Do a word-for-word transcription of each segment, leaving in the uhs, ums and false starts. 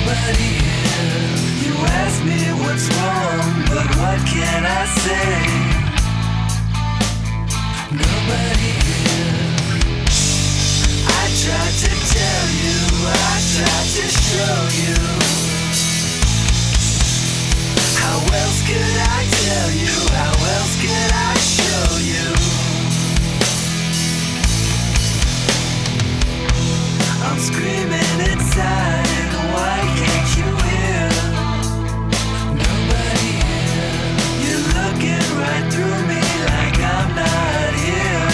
Nobody here. You ask me what's wrong, but what can I say? Nobody here. I tried to tell you, I tried to show you. How else could I tell you? How else could I show you? I'm screaming inside, why can't you hear? Nobody here. You're looking right through me like I'm not here.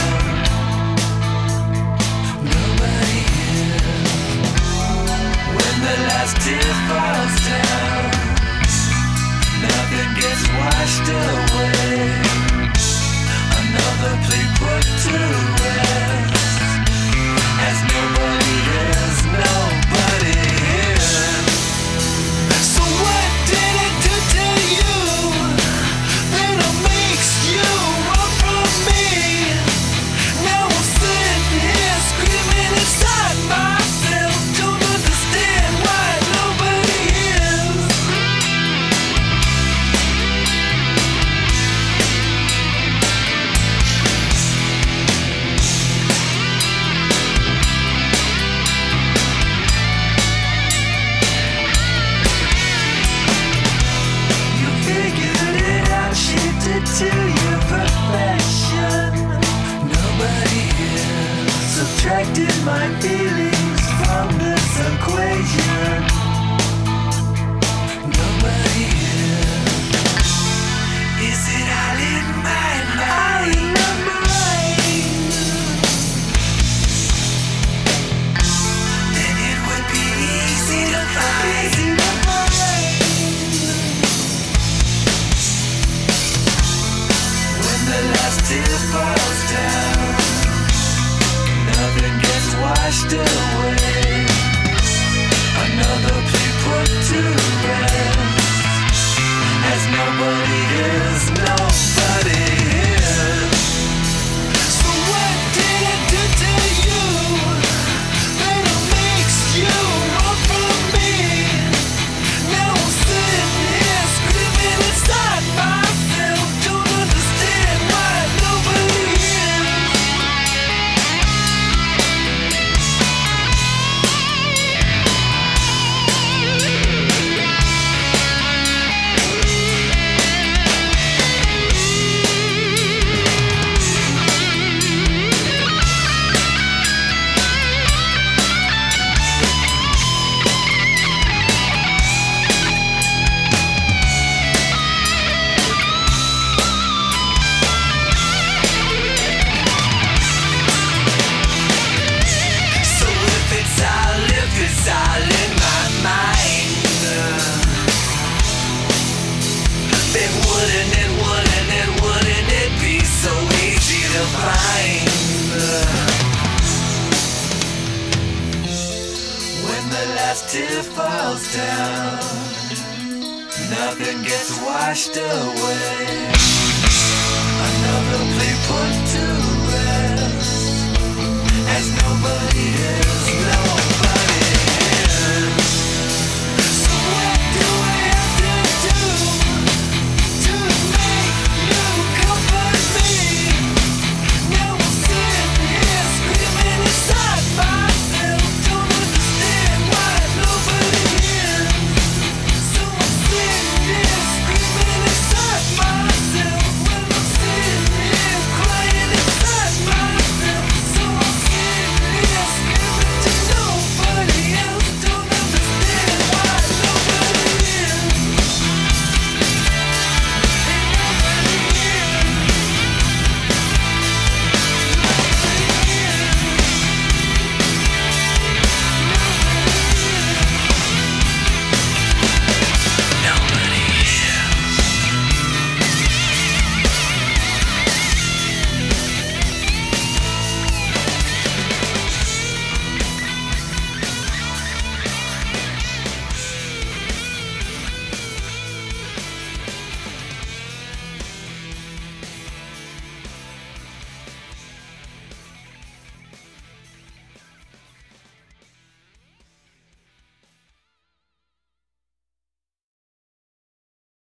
Nobody here. When the last tear falls down, nothing gets washed away. Another plea put to rest. As nobody is, nobody here. So what did it do to you that it makes you run from me? Now I'm sitting here screaming inside myself. Don't understand why nobody is. To your perfection. Nobody here subtracted my feelings from this equation. Nobody here. Is it all in my mind? Then it would be easy to find. The last tear falls down, nothing gets washed away. Another plea put to rest. As nobody is, nobody here. So what did it do to you that it makes you run from me? Now I'm sitting here screaming inside myself. Don't understand why nobody is. So if it's all, if it's all in my mind, then wouldn't it, wouldn't it, wouldn't it be so easy to find? When the last tear falls down, nothing gets washed away. Another plea put to rest. As nobody is, no.